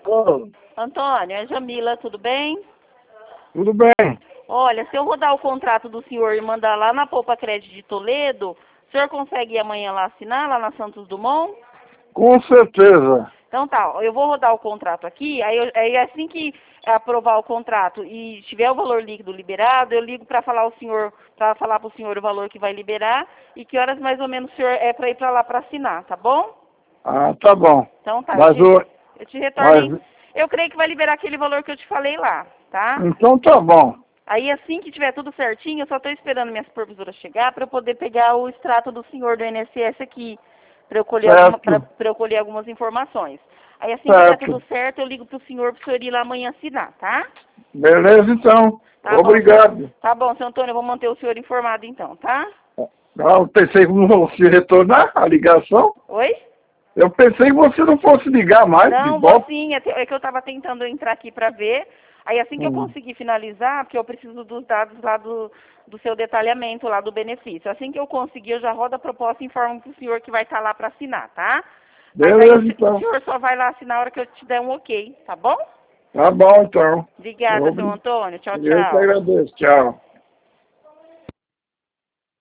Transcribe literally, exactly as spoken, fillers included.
Ô, Antônio, é Jamila, tudo bem? tudo bem? Olha, se eu rodar o contrato do senhor e mandar lá na Poupa Crédito de Toledo, o senhor consegue ir amanhã lá assinar, lá na Santos Dumont? Com certeza. Então tá, eu vou rodar o contrato aqui, aí, eu, aí assim que aprovar o contrato e tiver o valor líquido liberado, eu ligo para falar o senhor, para falar para o senhor o valor que vai liberar e que horas mais ou menos o senhor é para ir para lá para assinar, tá bom? Ah, tá bom. Então tá, Mas eu o... te, eu te retorno, Mas... em- eu creio que vai liberar aquele valor que eu te falei lá, tá? Então tá bom. Aí assim que tiver tudo certinho, eu só estou esperando minha supervisora chegar para eu poder pegar o extrato do senhor do I N S S aqui, para eu, colher alguma- pra- Certo. pra eu colher algumas informações. Aí assim que der tudo Certo. certo, eu ligo pro senhor, pro senhor ir lá amanhã assinar, tá? Beleza, então. Tá bom, seu, Obrigado. tá bom, seu Antônio, eu vou manter o senhor informado então, tá? Ah, eu pensei que não fosse retornar a ligação. Oi? Eu pensei que você não fosse ligar mais de Não, vou volta. sim, é que é que eu estava tentando entrar aqui para ver. Aí assim que eu Hum. conseguir finalizar, porque eu preciso dos dados lá do, do seu detalhamento lá do benefício. Assim que eu conseguir, eu já rodo a proposta e informo pro senhor que vai estar lá para assinar, tá? Mas aí o, Beleza, se- o então. senhor só vai lá assinar a hora que eu te der um ok, tá bom? Tá bom, então. Obrigada, seu Obri- Antônio. Tchau, Eu que tchau. agradeço. Tchau.